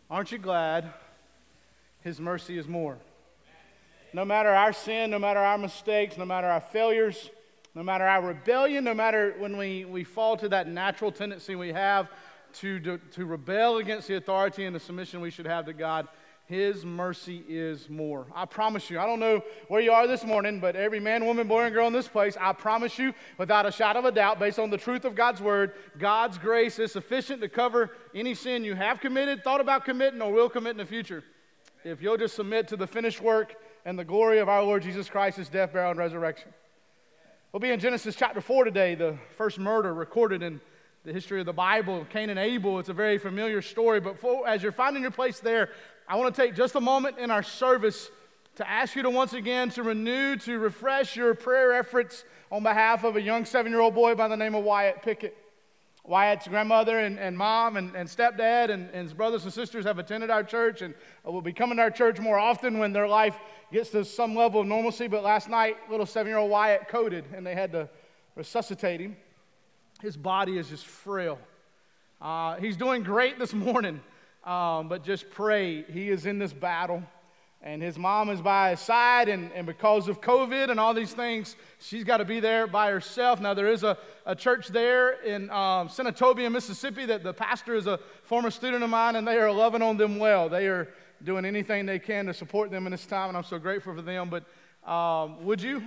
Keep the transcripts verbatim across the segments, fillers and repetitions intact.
Aren't you glad His mercy is more? No matter our sin, no matter our mistakes, no matter our failures, no matter our rebellion, no matter when we, we fall to that natural tendency we have to, to, to rebel against the authority and the submission we should have to God, His mercy is more. I promise you, I don't know where you are this morning, but every man, woman, boy, and girl in this place, I promise you, without a shadow of a doubt, based on the truth of God's Word, God's grace is sufficient to cover any sin you have committed, thought about committing, or will commit in the future. If you'll just submit to the finished work and the glory of our Lord Jesus Christ, His death, burial, and resurrection. We'll be in Genesis chapter four today, the first murder recorded in the history of the Bible, Cain and Abel. It's a very familiar story, but for, as you're finding your place there, I want to take just a moment in our service to ask you to once again to renew, to refresh your prayer efforts on behalf of a young seven-year-old boy by the name of Wyatt Pickett. Wyatt's grandmother and, and mom and, and stepdad and, and his brothers and sisters have attended our church and will be coming to our church more often when their life gets to some level of normalcy. But last night, little seven-year-old Wyatt coded, and they had to resuscitate him. His body is just frail. Uh, he's doing great this morning, um, but just pray. He is in this battle, and his mom is by his side, and, and because of COVID and all these things, she's got to be there by herself. Now, there is a, a church there in um, Senatobia, Mississippi, that the pastor is a former student of mine, and they are loving on them well. They are doing anything they can to support them in this time, and I'm so grateful for them. But um, would you?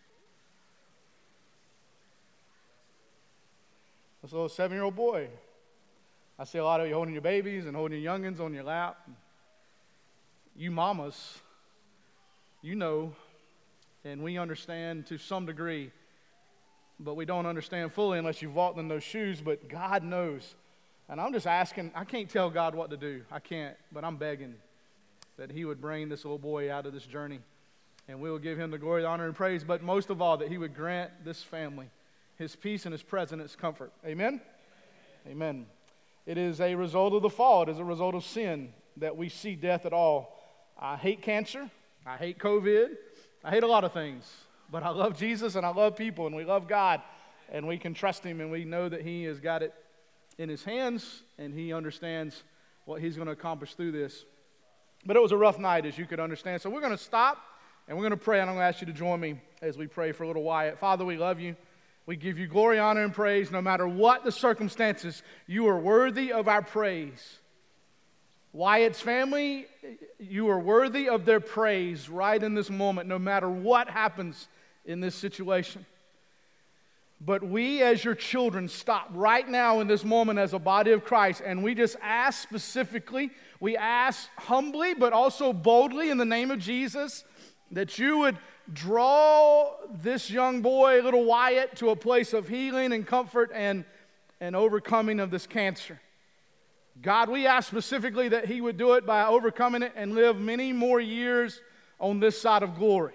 This little seven-year-old boy. I see a lot of you holding your babies and holding your youngins on your lap. You mamas, you know, and we understand to some degree, but we don't understand fully unless you've walked in those shoes, but God knows. And I'm just asking, I can't tell God what to do. I can't, but I'm begging that He would bring this little boy out of this journey, and we will give Him the glory, the honor, and praise, but most of all, that He would grant this family His peace and His presence, His comfort. Amen? Amen? Amen. It is a result of the fall. It is a result of sin that we see death at all. I hate cancer. I hate COVID. I hate a lot of things. But I love Jesus and I love people and we love God. And we can trust Him and we know that He has got it in His hands and He understands what He's going to accomplish through this. But it was a rough night, as you could understand. So we're going to stop and we're going to pray. And I'm going to ask you to join me as we pray for little Wyatt. Father, we love You. We give You glory, honor, and praise. No matter what the circumstances, You are worthy of our praise. Wyatt's family, You are worthy of their praise right in this moment, no matter what happens in this situation. But we as Your children stop right now in this moment as a body of Christ, and we just ask specifically, we ask humbly but also boldly in the name of Jesus that You would draw this young boy, little Wyatt, to a place of healing and comfort and, and overcoming of this cancer. God, we ask specifically that he would do it by overcoming it and live many more years on this side of glory.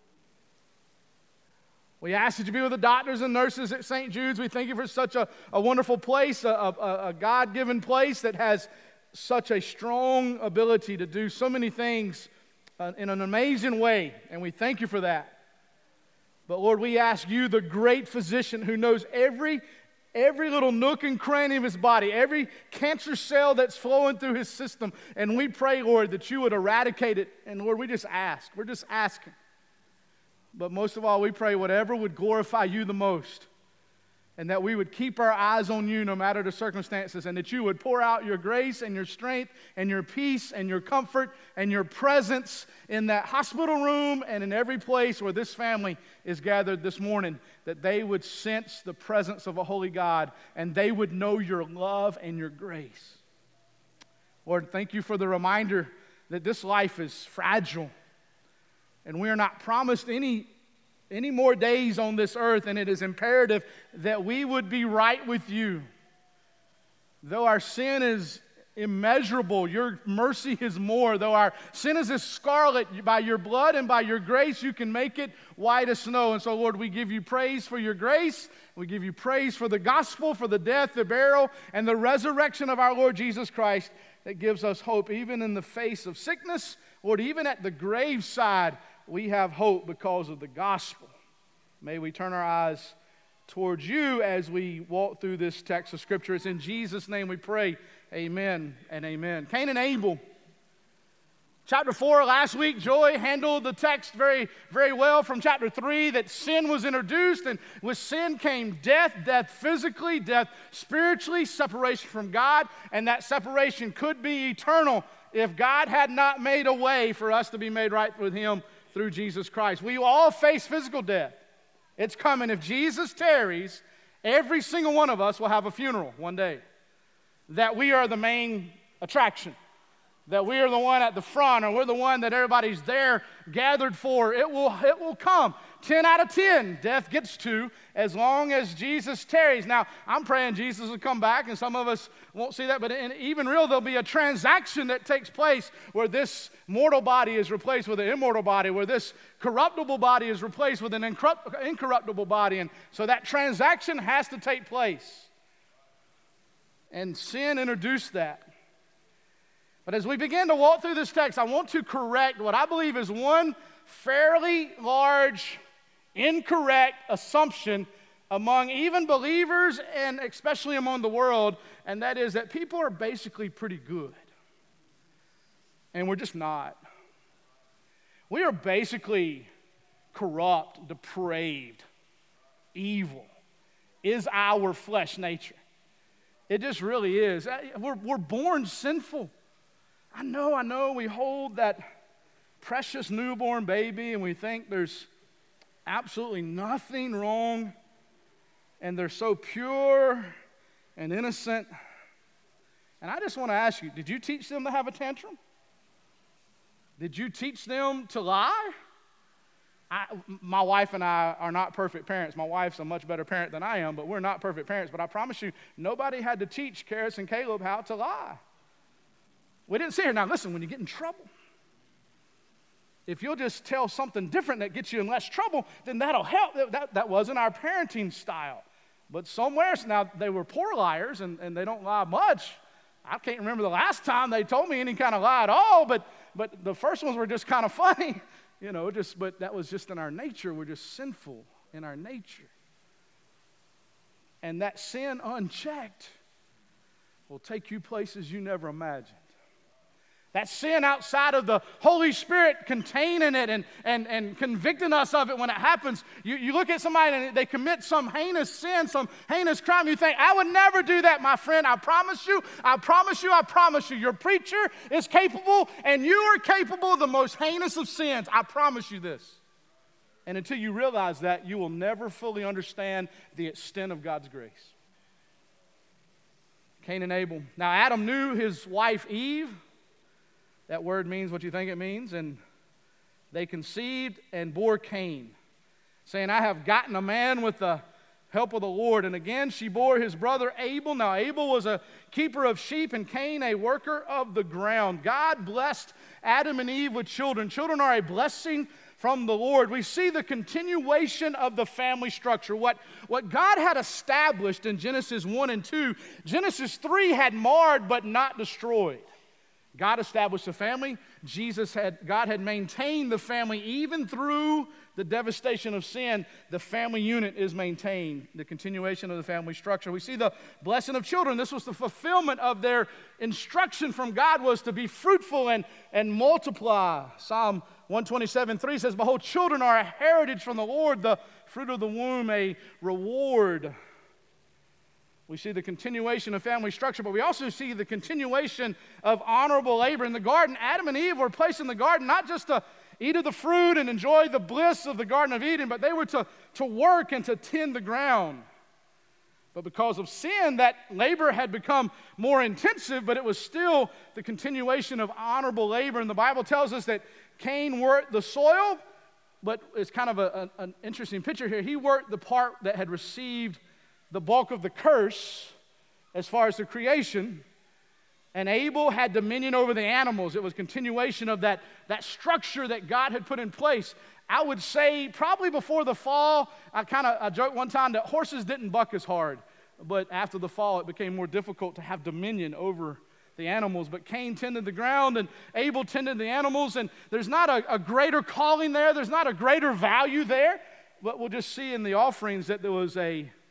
We ask that You be with the doctors and nurses at Saint Jude's. We thank You for such a, a wonderful place, a, a, a God-given place that has such a strong ability to do so many things uh, in an amazing way, and we thank You for that. But Lord, we ask You, the great physician who knows every Every little nook and cranny of his body, every cancer cell that's flowing through his system. And we pray, Lord, that You would eradicate it. And Lord, we just ask. We're just asking. But most of all, we pray whatever would glorify You the most. And that we would keep our eyes on You no matter the circumstances. And that You would pour out Your grace and Your strength and Your peace and Your comfort and Your presence in that hospital room and in every place where this family is gathered this morning. That they would sense the presence of a holy God and they would know Your love and Your grace. Lord, thank You for the reminder that this life is fragile and we are not promised any, any more days on this earth, and it is imperative that we would be right with You. Though our sin is immeasurable, Your mercy is more. Though our sin is as scarlet, by Your blood and by Your grace, You can make it white as snow. And so, Lord, we give You praise for Your grace. We give You praise for the gospel, for the death, the burial, and the resurrection of our Lord Jesus Christ that gives us hope even in the face of sickness. Lord, even at the graveside, we have hope because of the gospel. May we turn our eyes towards you as we walk through this text of Scripture. It's in Jesus' name we pray. Amen and amen. Cain and Abel. Chapter four, last week, Joy handled the text very, very well from chapter three, that sin was introduced, and with sin came death, death physically, death spiritually, separation from God, and that separation could be eternal if God had not made a way for us to be made right with Him through Jesus Christ. We all face physical death. It's coming. If Jesus tarries, every single one of us will have a funeral one day. That we are the main attraction. That we are the one at the front, or we're the one that everybody's there gathered for. It will, it will come. ten out of ten, death gets to, as long as Jesus tarries. Now, I'm praying Jesus will come back, and some of us won't see that, but in even real, there'll be a transaction that takes place where this mortal body is replaced with an immortal body, where this corruptible body is replaced with an incorruptible body, and so that transaction has to take place. And sin introduced that. But as we begin to walk through this text, I want to correct what I believe is one fairly large, incorrect assumption among even believers and especially among the world, and that is that people are basically pretty good. And we're just not. We are basically corrupt, depraved, evil, is our flesh nature. It just really is. We're, we're born sinful. I know, I know, we hold that precious newborn baby and we think there's absolutely nothing wrong, and they're so pure and innocent. And I just want to ask you, did you teach them to have a tantrum? Did you teach them to lie? I, my wife and I are not perfect parents. My wife's a much better parent than I am, but we're not perfect parents. But I promise you, nobody had to teach Karis and Caleb how to lie. We didn't see her. Now listen, when you get in trouble, if you'll just tell something different that gets you in less trouble, then that'll help. That, that wasn't our parenting style. But somewhere, now they were poor liars, and, and they don't lie much. I can't remember the last time they told me any kind of lie at all, but, but the first ones were just kind of funny. You know, just but that was just in our nature. We're just sinful in our nature. And that sin unchecked will take you places you never imagined. That sin outside of the Holy Spirit containing it and, and, and convicting us of it when it happens. You, you look at somebody and they commit some heinous sin, some heinous crime. You think, I would never do that, my friend. I promise you, I promise you, I promise you. Your preacher is capable and you are capable of the most heinous of sins. I promise you this. And until you realize that, you will never fully understand the extent of God's grace. Cain and Abel. Now, Adam knew his wife Eve. That word means what you think it means. And they conceived and bore Cain, saying, I have gotten a man with the help of the Lord. And again, she bore his brother Abel. Now, Abel was a keeper of sheep, and Cain a worker of the ground. God blessed Adam and Eve with children. Children are a blessing from the Lord. We see the continuation of the family structure. What, what God had established in Genesis one and two, Genesis three had marred but not destroyed. God established a family. Jesus had, God had maintained the family even through the devastation of sin. The family unit is maintained, the continuation of the family structure. We see the blessing of children. This was the fulfillment of their instruction from God, was to be fruitful and, and multiply. Psalm one twenty-seven three says, behold, children are a heritage from the Lord, the fruit of the womb a reward. We see the continuation of family structure, but we also see the continuation of honorable labor. In the garden, Adam and Eve were placed in the garden not just to eat of the fruit and enjoy the bliss of the Garden of Eden, but they were to, to work and to tend the ground. But because of sin, that labor had become more intensive, but it was still the continuation of honorable labor. And the Bible tells us that Cain worked the soil, but it's kind of a, a, an interesting picture here. He worked the part that had received the bulk of the curse as far as the creation, and Abel had dominion over the animals. It was continuation of that, that structure that God had put in place. I would say probably before the fall, I kind of I joked one time that horses didn't buck as hard, but after the fall it became more difficult to have dominion over the animals. But Cain tended the ground and Abel tended the animals, and there's not a, a greater calling there, there's not a greater value there, but we'll just see in the offerings that there was a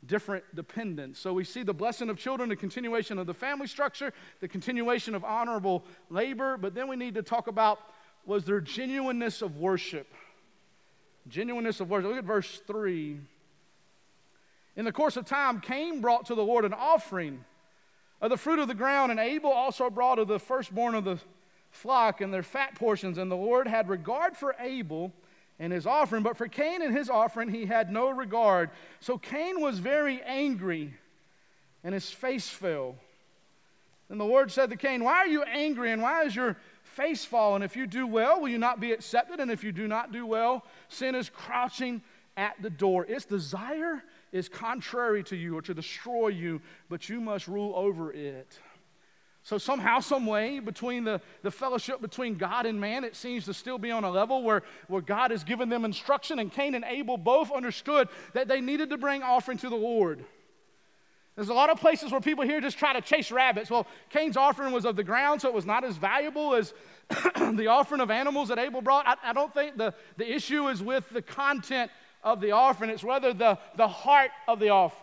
different dependents. So we see the blessing of children, the continuation of the family structure, the continuation of honorable labor, but then we need to talk about, was there genuineness of worship? Genuineness of worship. Look at verse three. In the course of time, Cain brought to the Lord an offering of the fruit of the ground, and Abel also brought of the firstborn of the flock and their fat portions. And the Lord had regard for Abel and his offering, but for Cain and his offering he had no regard. So Cain was very angry, and his face fell. And the Lord said to Cain, why are you angry, and why is your face fallen? If you do well, will you not be accepted? And if you do not do well, sin is crouching at the door. Its desire is contrary to you, or to destroy you, but you must rule over it. So somehow, some way, between the, the fellowship between God and man, it seems to still be on a level where, where God has given them instruction, and Cain and Abel both understood that they needed to bring offering to the Lord. There's a lot of places where people here just try to chase rabbits. Well, Cain's offering was of the ground, so it was not as valuable as the offering of animals that Abel brought. I, I don't think the, the issue is with the content of the offering. It's rather the, the heart of the offering.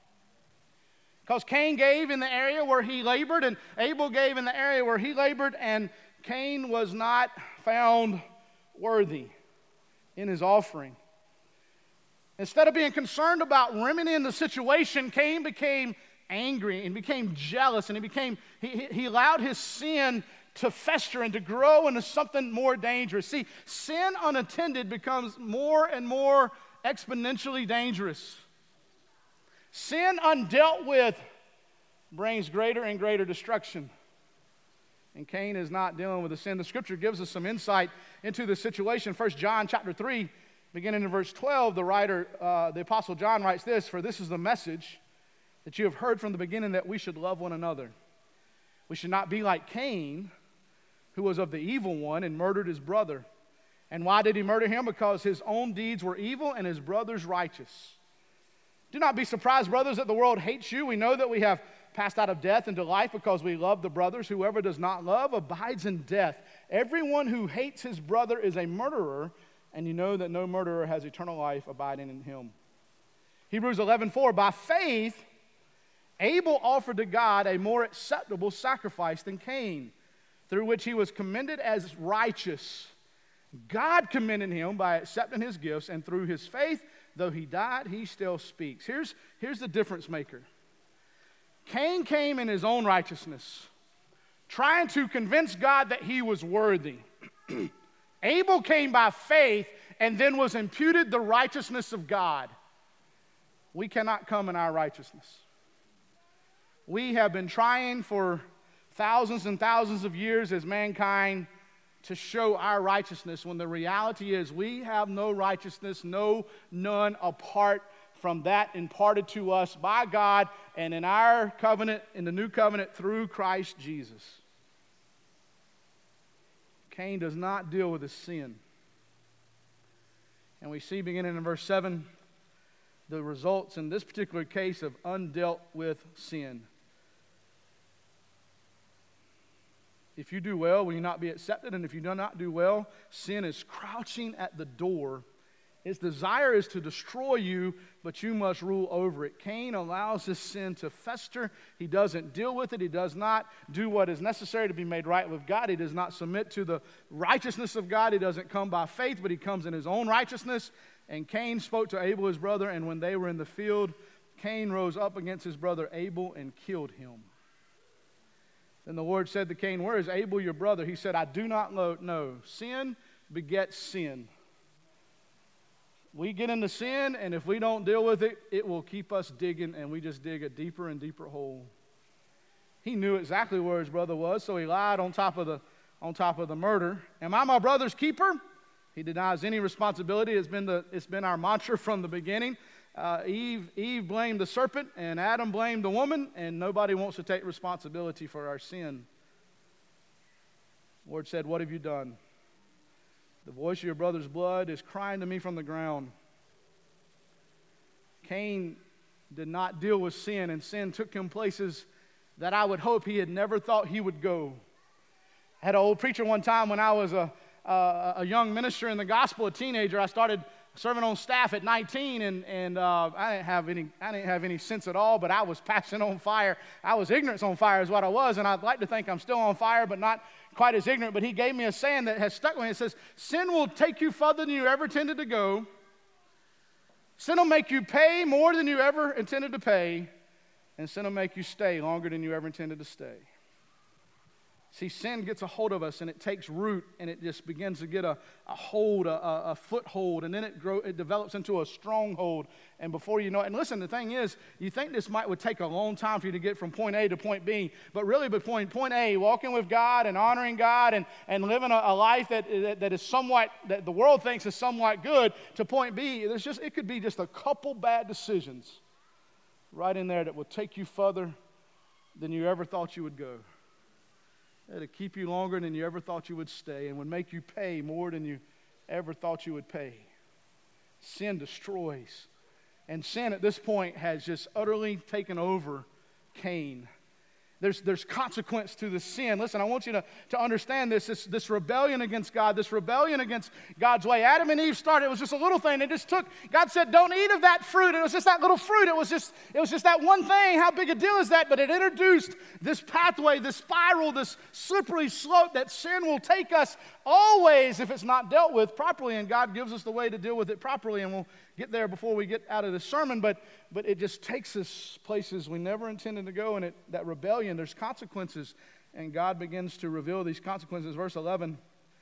Because Cain gave in the area where he labored, and Abel gave in the area where he labored, and Cain was not found worthy in his offering. Instead of being concerned about remedying the situation, Cain became angry and became jealous, and he became he, he allowed his sin to fester and to grow into something more dangerous. See, sin unattended becomes more and more exponentially dangerous. Sin undealt with brings greater and greater destruction. And Cain is not dealing with the sin. The scripture gives us some insight into the situation. First John chapter three, beginning in verse twelve, the writer, uh, the apostle John writes this, for this is the message that you have heard from the beginning, that we should love one another. We should not be like Cain, who was of the evil one and murdered his brother. And why did he murder him? Because his own deeds were evil and his brother's righteous. Do not be surprised, brothers, that the world hates you. We know that we have passed out of death into life because we love the brothers. Whoever does not love abides in death. Everyone who hates his brother is a murderer, and you know that no murderer has eternal life abiding in him. Hebrews eleven four, by faith, Abel offered to God a more acceptable sacrifice than Cain, through which he was commended as righteous. God commended him by accepting his gifts, and through his faith, though he died, he still speaks. Here's, here's the difference maker. Cain came in his own righteousness, trying to convince God that he was worthy. Abel came by faith and then was imputed the righteousness of God. We cannot come in our righteousness. We have been trying for thousands and thousands of years as mankind to show our righteousness, when the reality is we have no righteousness, no, none, apart from that imparted to us by God and in our covenant, in the new covenant through Christ Jesus. Cain does not deal with his sin. And we see beginning in verse seven the results in this particular case of undealt with sin. If you do well, will you not be accepted? And if you do not do well, sin is crouching at the door. Its desire is to destroy you, but you must rule over it. Cain allows his sin to fester. He doesn't deal with it. He does not do what is necessary to be made right with God. He does not submit to the righteousness of God. He doesn't come by faith, but he comes in his own righteousness. And Cain spoke to Abel, his brother, and when they were in the field, Cain rose up against his brother Abel and killed him. Then the Lord said to Cain, where is Abel your brother? He said, I do not know. Sin begets sin. We get into sin, and if we don't deal with it, it will keep us digging, and we just dig a deeper and deeper hole. He knew exactly where his brother was, so he lied on top of the, on top of the murder. Am I my brother's keeper? He denies any responsibility. It's been, the, it's been our mantra from the beginning. Uh, Eve, Eve blamed the serpent, and Adam blamed the woman, and nobody wants to take responsibility for our sin. The Lord said, what have you done? The voice of your brother's blood is crying to me from the ground. Cain did not deal with sin, and sin took him places that I would hope he had never thought he would go. I had an old preacher one time when I was a, a, a young minister in the gospel, a teenager. I started serving on staff at nineteen, and, and uh, I didn't have any I didn't have any sense at all, but I was passion on fire. I was ignorance on fire is what I was, and I'd like to think I'm still on fire, but not quite as ignorant. But he gave me a saying that has stuck with me. It says, sin will take you further than you ever intended to go. Sin will make you pay more than you ever intended to pay, and sin will make you stay longer than you ever intended to stay. See, sin gets a hold of us, and it takes root, and it just begins to get a, a hold, a, a, a foothold, and then it grow, it develops into a stronghold. And before you know it, and listen, the thing is, you think this might would take a long time for you to get from point A to point B, but really between point A, walking with God and honoring God and, and living a, a life that, that that is somewhat, that the world thinks is somewhat good, to point B, there's just it could be just a couple bad decisions right in there that will take you further than you ever thought you would go. It'll keep you longer than you ever thought you would stay, and would make you pay more than you ever thought you would pay. Sin destroys. And sin at this point has just utterly taken over Cain. There's, there's consequence to the sin. Listen, I want you to, to understand this, this, this rebellion against God, this rebellion against God's way. Adam and Eve started, it was just a little thing. They just took, God said, don't eat of that fruit. It was just that little fruit. It was just, it was just that one thing. How big a deal is that? But it introduced this pathway, this spiral, this slippery slope that sin will take us always if it's not dealt with properly. And God gives us the way to deal with it properly. And we'll get there before we get out of the sermon, but but it just takes us places we never intended to go, and it, that rebellion, there's consequences, and God begins to reveal these consequences. Verse eleven,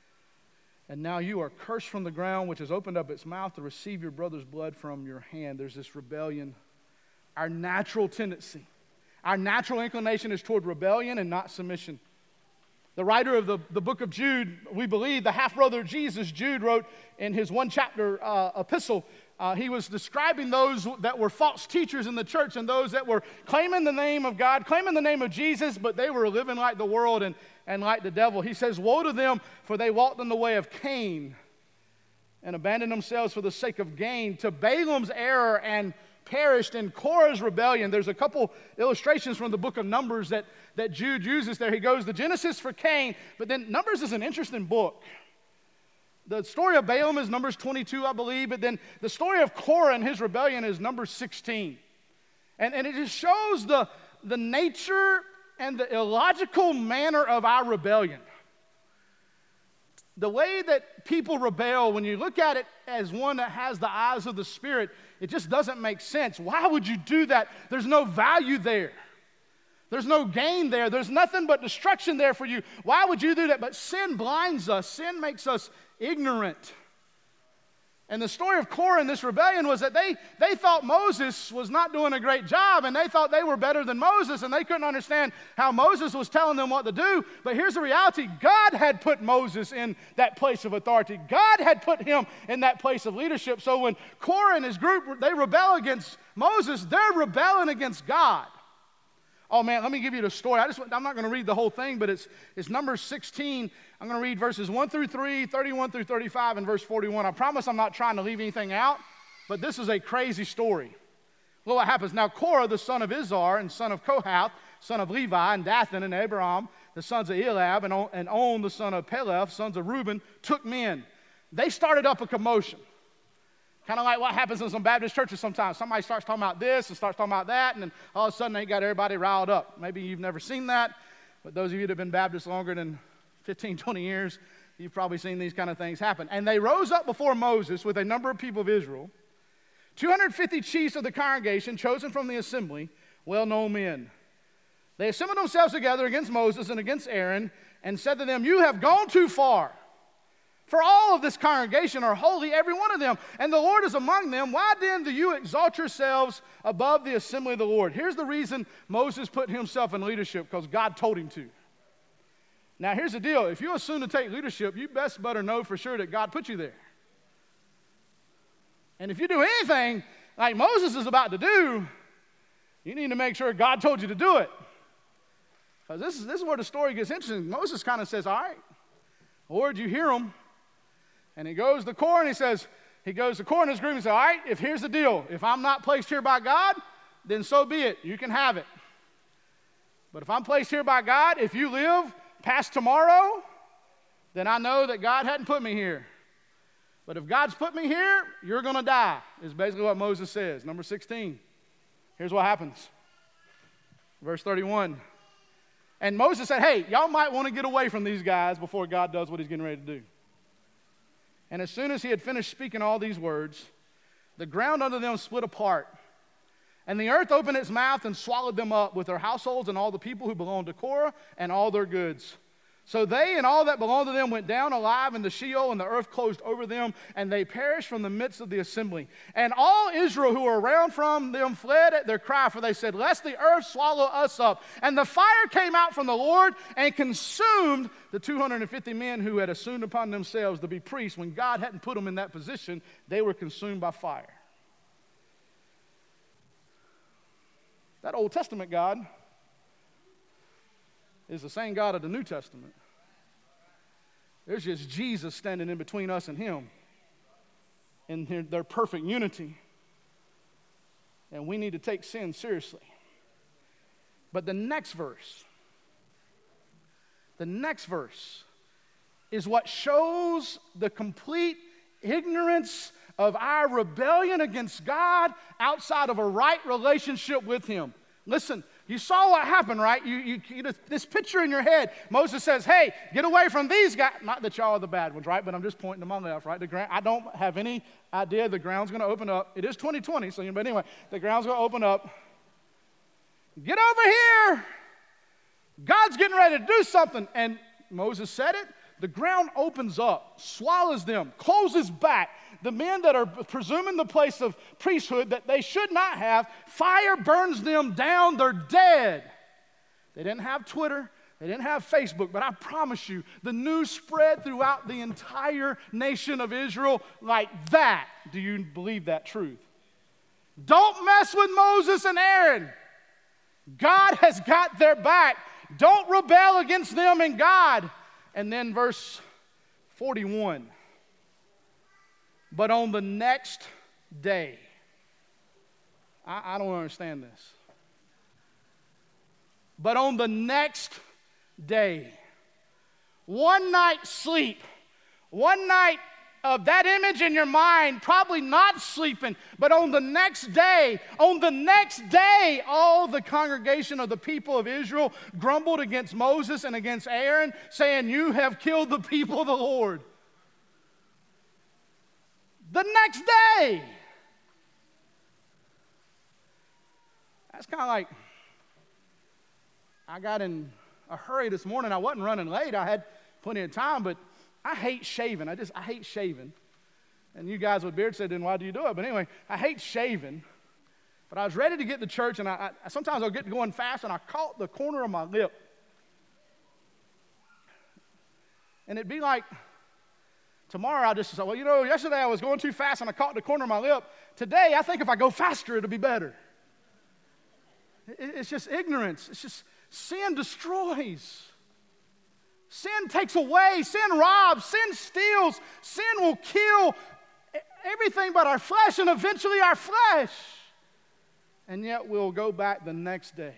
and now you are cursed from the ground, which has opened up its mouth to receive your brother's blood from your hand. There's this rebellion. Our natural tendency, our natural inclination is toward rebellion and not submission. The writer of the, the book of Jude, we believe, the half-brother of Jesus, Jude, wrote in his one-chapter uh, epistle, uh, he was describing those that were false teachers in the church and those that were claiming the name of God, claiming the name of Jesus, but they were living like the world and, and like the devil. He says, woe to them, for they walked in the way of Cain and abandoned themselves for the sake of gain to Balaam's error and perished in Korah's rebellion. There's a couple illustrations from the book of Numbers that, that Jude uses there. He goes, the Genesis for Cain, but then Numbers is an interesting book. The story of Balaam is Numbers twenty-two, I believe, but then the story of Korah and his rebellion is Numbers sixteen. And, and it just shows the, the nature and the illogical manner of our rebellion. The way that people rebel, when you look at it as one that has the eyes of the Spirit, it just doesn't make sense. Why would you do that? There's no value there. There's no gain there. There's nothing but destruction there for you. Why would you do that? But sin blinds us. Sin makes us ignorant. And the story of Korah and this rebellion was that they, they thought Moses was not doing a great job, and they thought they were better than Moses, and they couldn't understand how Moses was telling them what to do. But here's the reality. God had put Moses in that place of authority. God had put him in that place of leadership. So when Korah and his group, they rebel against Moses, they're rebelling against God. Oh, man, let me give you the story. I just, I'm not going to read the whole thing, but it's, it's Numbers sixteen. I'm going to read verses one through three, thirty-one through thirty-five, and verse forty-one. I promise I'm not trying to leave anything out, but this is a crazy story. Well, what happens? Now, Korah, the son of Izhar, and son of Kohath, son of Levi, and Dathan, and Abiram, the sons of Eliab, and, On, and On, the son of Peleth, sons of Reuben, took men. They started up a commotion. Kind of like what happens in some Baptist churches sometimes. Somebody starts talking about this and starts talking about that, and then all of a sudden they got everybody riled up. Maybe you've never seen that, but those of you that have been Baptist longer than fifteen, twenty years, you've probably seen these kind of things happen. And they rose up before Moses with a number of people of Israel, two hundred fifty chiefs of the congregation, chosen from the assembly, well-known men. They assembled themselves together against Moses and against Aaron and said to them, you have gone too far. For all of this congregation are holy, every one of them, and the Lord is among them. Why then do you exalt yourselves above the assembly of the Lord? Here's the reason Moses put himself in leadership, because God told him to. Now, here's the deal. If you assume to take leadership, you best better know for sure that God put you there. And if you do anything like Moses is about to do, you need to make sure God told you to do it. Because this is, this is where the story gets interesting. Moses kind of says, all right, Lord, you hear him. And he goes to Korah and he says, he goes to Korah and his group and says, all right, if here's the deal. If I'm not placed here by God, then so be it. You can have it. But if I'm placed here by God, if you live past tomorrow, then I know that God hadn't put me here. But if God's put me here, you're going to die, is basically what Moses says. Number sixteen. Here's what happens. Verse thirty-one. And Moses said, hey, y'all might want to get away from these guys before God does what he's getting ready to do. And as soon as he had finished speaking all these words, the ground under them split apart. And the earth opened its mouth and swallowed them up with their households and all the people who belonged to Korah and all their goods. So they and all that belonged to them went down alive into Sheol, and the earth closed over them, and they perished from the midst of the assembly. And all Israel who were around from them fled at their cry, for they said, lest the earth swallow us up. And the fire came out from the Lord and consumed the two hundred fifty men who had assumed upon themselves to be priests. When God hadn't put them in that position, they were consumed by fire. That Old Testament God is the same God of the New Testament. There's just Jesus standing in between us and him in their, their perfect unity. And we need to take sin seriously. But the next verse, the next verse is what shows the complete ignorance of our rebellion against God outside of a right relationship with him. Listen, you saw what happened, right? You, you, you this picture in your head. Moses says, hey, get away from these guys. Not that y'all are the bad ones, right? But I'm just pointing to my left, right? The ground, I don't have any idea the ground's going to open up. It is twenty twenty, so but anyway, the ground's going to open up. Get over here. God's getting ready to do something. And Moses said it. The ground opens up, swallows them, closes back. The men that are presuming the place of priesthood that they should not have, fire burns them down. They're dead. They didn't have Twitter. They didn't have Facebook. But I promise you, the news spread throughout the entire nation of Israel like that. Do you believe that truth? Don't mess with Moses and Aaron. God has got their back. Don't rebel against them and God. And then verse forty-one. But on the next day, I, I don't understand this. But on the next day, one night's sleep, one night of that image in your mind, probably not sleeping, but on the next day, on the next day, all the congregation of the people of Israel grumbled against Moses and against Aaron, saying, you have killed the people of the Lord. The next day. That's kind of like, I got in a hurry this morning. I wasn't running late. I had plenty of time, but I hate shaving. I just, I hate shaving. And you guys with beards said, then why do you do it? But anyway, I hate shaving. But I was ready to get to church, and I, I sometimes I'll get going fast, and I caught the corner of my lip. And it'd be like, tomorrow I'll just say, well, you know, yesterday I was going too fast, and I caught the corner of my lip. Today, I think if I go faster, it'll be better. It, it's just ignorance. It's just, sin destroys. Sin takes away, sin robs, sin steals, sin will kill everything but our flesh and eventually our flesh. And yet we'll go back the next day.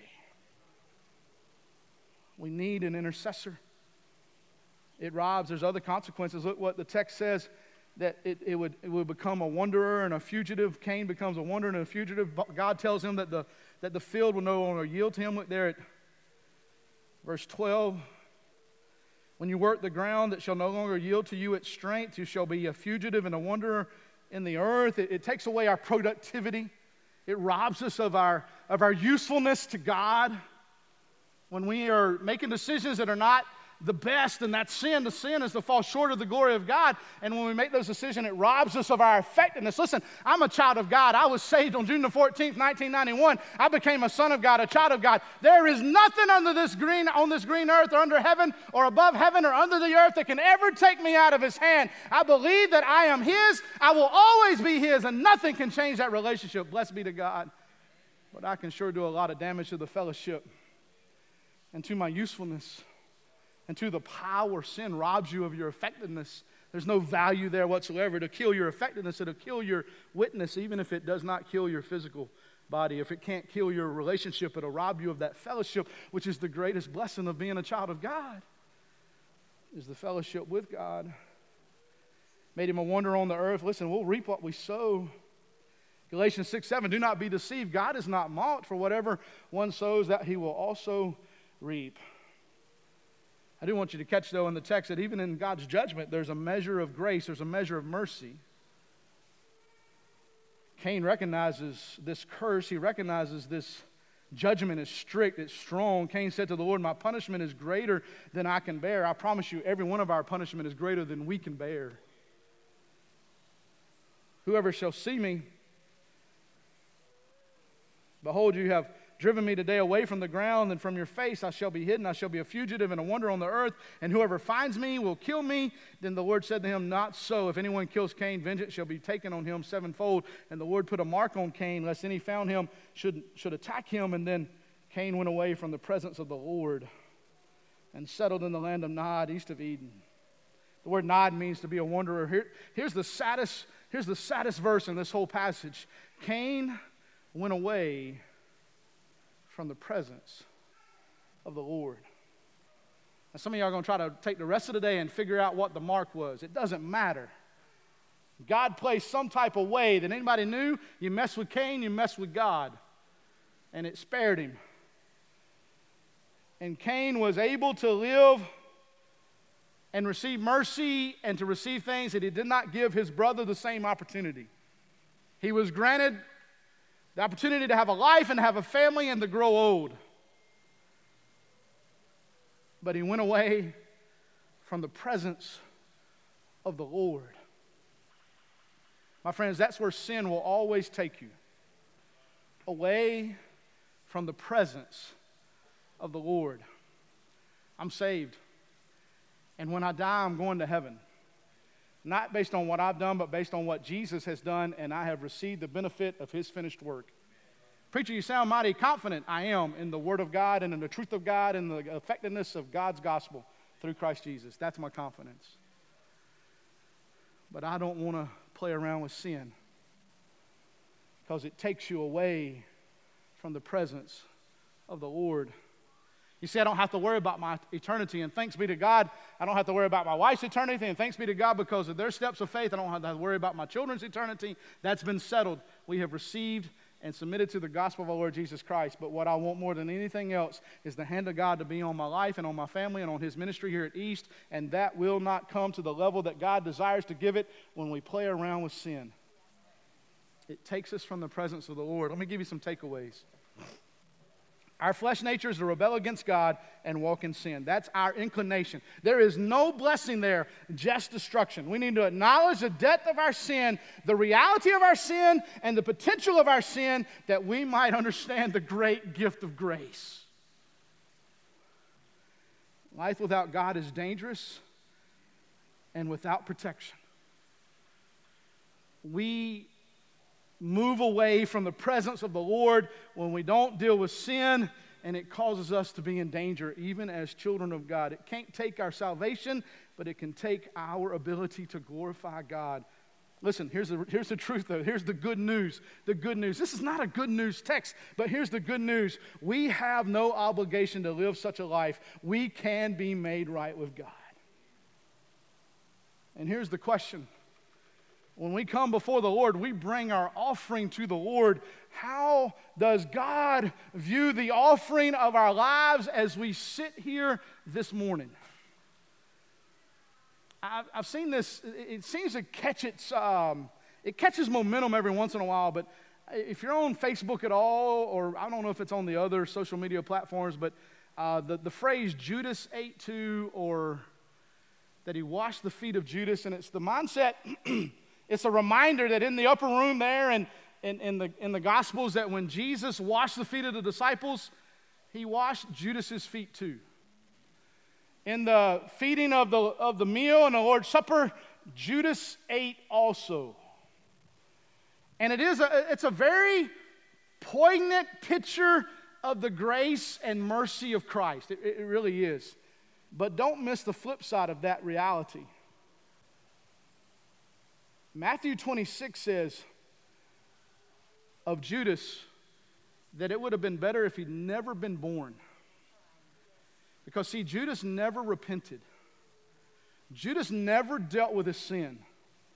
We need an intercessor. It robs, there's other consequences. Look what the text says, that it, it, would, it would become a wanderer and a fugitive. Cain becomes a wanderer and a fugitive. God tells him that the, that the field will no longer yield to him. Look there at verse twelve. When you work the ground, it shall no longer yield to you its strength. You shall be a fugitive and a wanderer in the earth. It, it takes away our productivity. It robs us of our, of our usefulness to God. When we are making decisions that are not the best, and that's sin. The sin is to fall short of the glory of God. And when we make those decisions, it robs us of our effectiveness. Listen, I'm a child of God. I was saved on June the fourteenth, nineteen ninety-one. I became a son of God, a child of God. There is nothing under this green, on this green earth or under heaven or above heaven or under the earth that can ever take me out of his hand. I believe that I am his. I will always be his, and nothing can change that relationship. Blessed be to God. But I can sure do a lot of damage to the fellowship and to my usefulness. And to the power, sin robs you of your effectiveness. There's no value there whatsoever. To kill your effectiveness, it'll kill your witness, even if it does not kill your physical body. If it can't kill your relationship, it'll rob you of that fellowship, which is the greatest blessing of being a child of God, is the fellowship with God. made him a wonder on the earth. Listen, we'll reap what we sow. Galatians six seven, do not be deceived. God is not mocked, for whatever one sows, that he will also reap. I do want you to catch, though, in the text that even in God's judgment, there's a measure of grace, there's a measure of mercy. Cain recognizes this curse. He recognizes this judgment is strict, it's strong. Cain said to the Lord, my punishment is greater than I can bear. I promise you, every one of our punishment is greater than we can bear. Whoever shall see me, behold, you have driven me today away from the ground, and from your face I shall be hidden. I shall be a fugitive and a wonder on the earth, and whoever finds me will kill me. Then the Lord said to him, not so. If anyone kills Cain, vengeance shall be taken on him sevenfold. And the Lord put a mark on Cain, lest any found him should, should attack him. And then Cain went away from the presence of the Lord and settled in the land of Nod, east of Eden. The word Nod means to be a wanderer. Here, here's the saddest, here's the saddest verse in this whole passage. Cain went away from the presence of the Lord. Now, some of y'all are going to try to take the rest of the day and figure out what the mark was. It doesn't matter. God placed some type of way that anybody knew. You mess with Cain, you mess with God. And it spared him. And Cain was able to live and receive mercy and to receive things that he did not give his brother the same opportunity. He was granted the opportunity to have a life and have a family and to grow old. But he went away from the presence of the Lord. My friends, that's where sin will always take you. Away from the presence of the Lord. I'm saved. And when I die, I'm going to heaven. Not based on what I've done, but based on what Jesus has done, and I have received the benefit of his finished work. Preacher, you sound mighty confident. I am in the Word of God and in the truth of God and the effectiveness of God's gospel through Christ Jesus. That's my confidence. But I don't want to play around with sin because it takes you away from the presence of the Lord. You see, I don't have to worry about my eternity, and thanks be to God, I don't have to worry about my wife's eternity, and thanks be to God because of their steps of faith, I don't have to worry about my children's eternity. That's been settled. We have received and submitted to the gospel of our Lord Jesus Christ. But what I want more than anything else is the hand of God to be on my life and on my family and on his ministry here at East, and that will not come to the level that God desires to give it when we play around with sin. It takes us from the presence of the Lord. Let me give you some takeaways. Our flesh nature is to rebel against God and walk in sin. That's our inclination. There is no blessing there, just destruction. We need to acknowledge the depth of our sin, the reality of our sin, and the potential of our sin that we might understand the great gift of grace. Life without God is dangerous and without protection. We move away from the presence of the Lord when we don't deal with sin, and it causes us to be in danger even as children of God. It can't take our salvation, but it can take our ability to glorify God. Listen, here's the, here's the truth though. Here's the good news. The good news. This is not a good news text, but here's the good news. We have no obligation to live such a life. We can be made right with God. And here's the question. When we come before the Lord, we bring our offering to the Lord. How does God view the offering of our lives as we sit here this morning? I've, I've seen this. It seems to catch its, um, it catches momentum every once in a while, but if you're on Facebook at all, or I don't know if it's on the other social media platforms, but uh, the, the phrase Judas ate too, or that he washed the feet of Judas, and it's the mindset. It's a reminder that in the upper room there and in, in, the, in the Gospels that when Jesus washed the feet of the disciples, he washed Judas's feet too. In the feeding of the, of the meal and the Lord's Supper, Judas ate also. And it is a, it's a very poignant picture of the grace and mercy of Christ. It, it really is. But don't miss the flip side of that reality. Matthew twenty-six says of Judas that it would have been better if he'd never been born. Because, see, Judas never repented. Judas never dealt with his sin.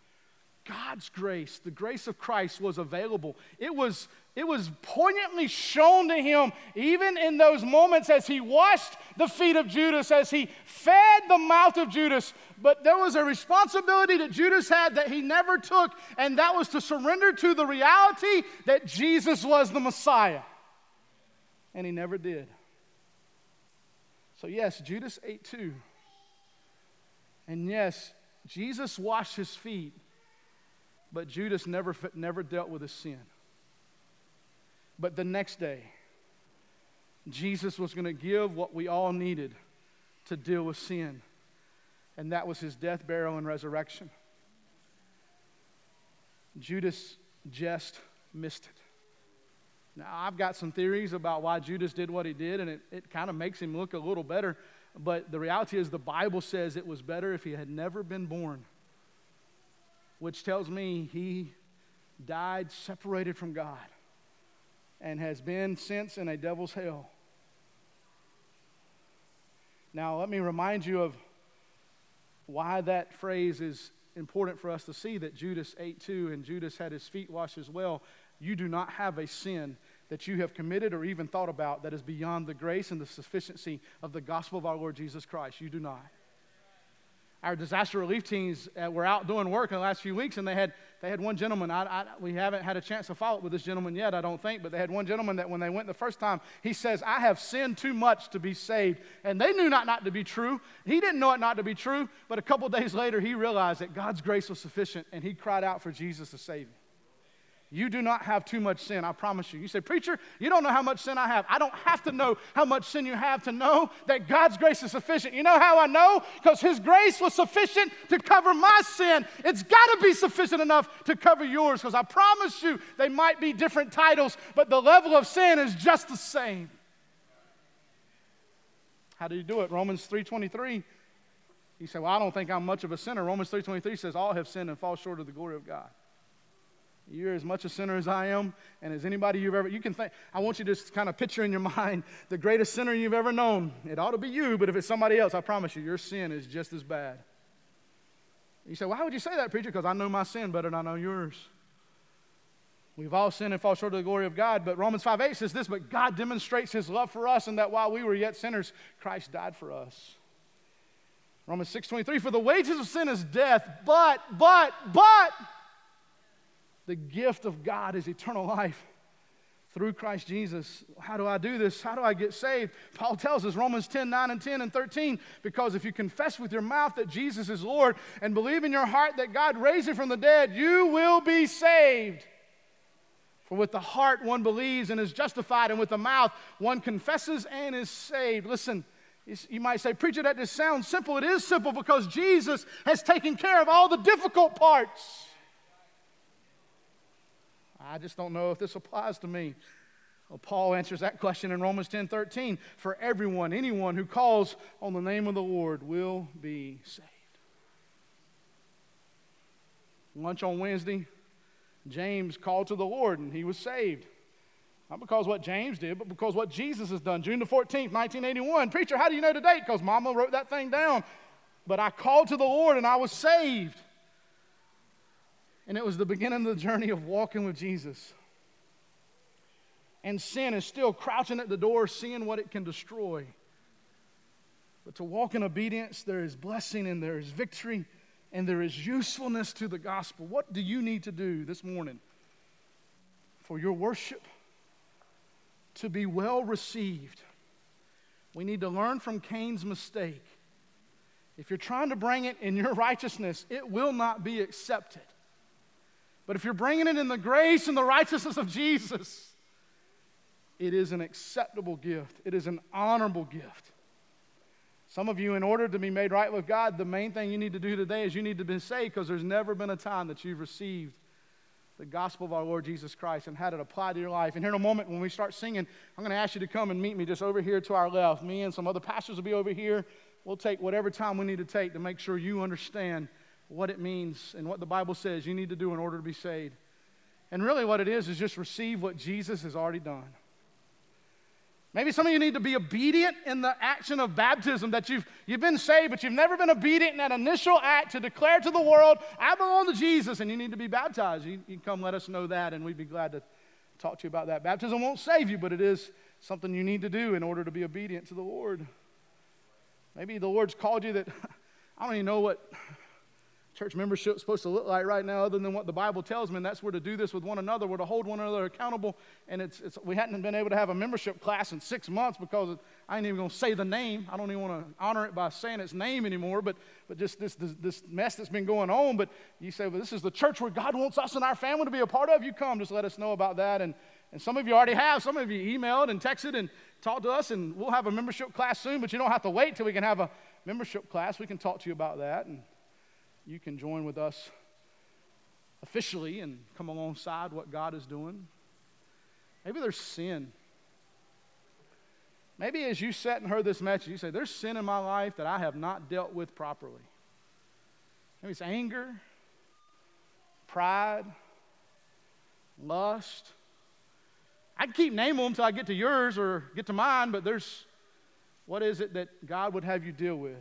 God's grace, the grace of Christ was available. It was, it was poignantly shown to him even in those moments as he washed the feet of Judas, as he fed the mouth of Judas. But there was a responsibility that Judas had that he never took, and that was to surrender to the reality that Jesus was the Messiah. And he never did. So yes, Judas ate too. And yes, Jesus washed his feet. But Judas never, never dealt with his sin. But the next day, Jesus was going to give what we all needed to deal with sin. And that was his death, burial, and resurrection. Judas just missed it. Now, I've got some theories about why Judas did what he did, and it, it kind of makes him look a little better. But the reality is the Bible says it was better if he had never been born. Which tells me he died separated from God and has been since in a devil's hell. Now, let me remind you of why that phrase is important for us to see, that Judas ate too and Judas had his feet washed as well. You do not have a sin that you have committed or even thought about that is beyond the grace and the sufficiency of the gospel of our Lord Jesus Christ. You do not. Our disaster relief teams uh, were out doing work in the last few weeks, and they had they had one gentleman. I, I, we haven't had a chance to follow up with this gentleman yet, I don't think, but they had one gentleman that when they went the first time, he says, I have sinned too much to be saved. And they knew not, not to be true. He didn't know it not to be true, but a couple days later, he realized that God's grace was sufficient, and he cried out for Jesus to save him. You do not have too much sin, I promise you. You say, preacher, you don't know how much sin I have. I don't have to know how much sin you have to know that God's grace is sufficient. You know how I know? Because his grace was sufficient to cover my sin. It's got to be sufficient enough to cover yours, because I promise you they might be different titles, but the level of sin is just the same. How do you do it? Romans three twenty-three. You say, well, I don't think I'm much of a sinner. Romans three twenty-three says all have sinned and fall short of the glory of God. You're as much a sinner as I am, and as anybody you've ever, you can think, I want you to just kind of picture in your mind the greatest sinner you've ever known. It ought to be you, but if it's somebody else, I promise you, your sin is just as bad. You say, well, how would you say that, preacher? Because I know my sin better than I know yours. We've all sinned and fall short of the glory of God, but Romans five eight says this, but God demonstrates his love for us, and that while we were yet sinners, Christ died for us. Romans six twenty-three, for the wages of sin is death, but, but, but, the gift of God is eternal life through Christ Jesus. How do I do this? How do I get saved? Paul tells us, Romans ten, nine and ten and thirteen, because if you confess with your mouth that Jesus is Lord and believe in your heart that God raised him from the dead, you will be saved. For with the heart one believes and is justified, and with the mouth one confesses and is saved. Listen, you might say, preacher, that just sounds simple. It is simple because Jesus has taken care of all the difficult parts. I just don't know if this applies to me. Well, Paul answers that question in Romans ten thirteen. For everyone, anyone who calls on the name of the Lord will be saved. Lunch on Wednesday, James called to the Lord and he was saved. Not because what James did, but because what Jesus has done. June the fourteenth, nineteen eighty-one. Preacher, how do you know the date? Because Mama wrote that thing down. But I called to the Lord and I was saved. And it was the beginning of the journey of walking with Jesus. And sin is still crouching at the door, seeing what it can destroy. But to walk in obedience, there is blessing and there is victory and there is usefulness to the gospel. What do you need to do this morning for your worship to be well received? We need to learn from Cain's mistake. If you're trying to bring it in your righteousness, it will not be accepted. But if you're bringing it in the grace and the righteousness of Jesus, it is an acceptable gift. It is an honorable gift. Some of you, in order to be made right with God, the main thing you need to do today is you need to be saved, because there's never been a time that you've received the gospel of our Lord Jesus Christ and had it applied to your life. And here in a moment when we start singing, I'm going to ask you to come and meet me just over here to our left. Me and some other pastors will be over here. We'll take whatever time we need to take to make sure you understand what it means and what the Bible says you need to do in order to be saved. And really what it is is just receive what Jesus has already done. Maybe some of you need to be obedient in the action of baptism, that you've, you've been saved, but you've never been obedient in that initial act to declare to the world, I belong to Jesus, and you need to be baptized. You, you can come let us know that, and we'd be glad to talk to you about that. Baptism won't save you, but it is something you need to do in order to be obedient to the Lord. Maybe the Lord's called you that, I don't even know what church membership is supposed to look like right now other than what the Bible tells me, and that's we're to do this with one another. We're to hold one another accountable, and it's, it's we hadn't been able to have a membership class in six months because I ain't even going to say the name. I don't even want to honor it by saying its name anymore, but but just this, this, this mess that's been going on. But you say, well, this is the church where God wants us and our family to be a part of. You come, just let us know about that. And, and some of you already have. Some of you emailed and texted and talked to us, and we'll have a membership class soon, but you don't have to wait till we can have a membership class. We can talk to you about that, and you can join with us officially and come alongside what God is doing. Maybe there's sin. Maybe as you sat and heard this message, you say, there's sin in my life that I have not dealt with properly. Maybe it's anger, pride, lust. I can keep naming them until I get to yours or get to mine, but there's, what is it that God would have you deal with?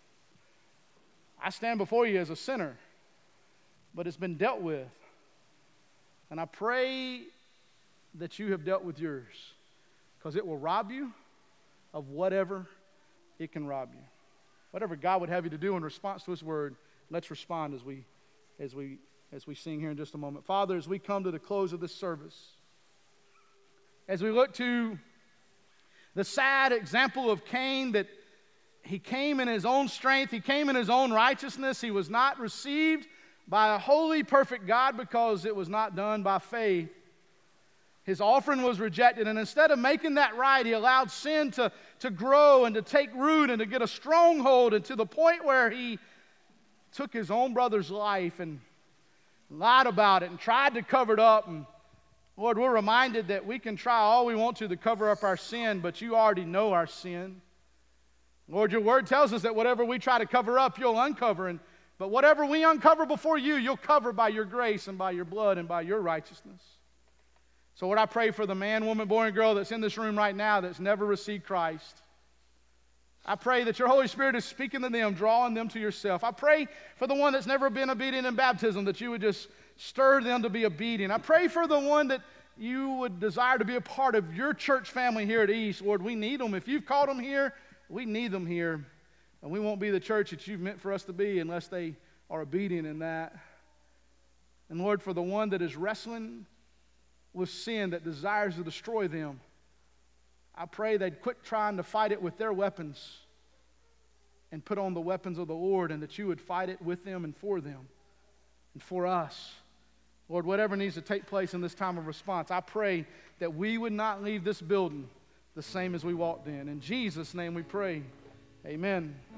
I stand before you as a sinner, but it's been dealt with. And I pray that you have dealt with yours, because it will rob you of whatever it can rob you. Whatever God would have you to do in response to His word, let's respond as we, as we, as we sing here in just a moment. Father, as we come to the close of this service, as we look to the sad example of Cain, that he came in his own strength, he came in his own righteousness, he was not received by a holy, perfect God because it was not done by faith. His offering was rejected, and instead of making that right, he allowed sin to, to grow and to take root and to get a stronghold, and to the point where he took his own brother's life and lied about it and tried to cover it up. And Lord, we're reminded that we can try all we want to to cover up our sin, but you already know our sin. Lord, your word tells us that whatever we try to cover up, you'll uncover. And, but whatever we uncover before you, you'll cover by your grace and by your blood and by your righteousness. So Lord, I pray for the man, woman, boy, and girl that's in this room right now that's never received Christ. I pray that your Holy Spirit is speaking to them, drawing them to yourself. I pray for the one that's never been obedient in baptism, that you would just stir them to be obedient. I pray for the one that you would desire to be a part of your church family here at East. Lord, we need them. If you've called them here, we need them here. And we won't be the church that you've meant for us to be unless they are obedient in that. And Lord, for the one that is wrestling with sin that desires to destroy them, I pray they'd quit trying to fight it with their weapons and put on the weapons of the Lord, and that you would fight it with them and for them and for us. Lord, whatever needs to take place in this time of response, I pray that we would not leave this building the same as we walked in. In Jesus' name we pray. Amen.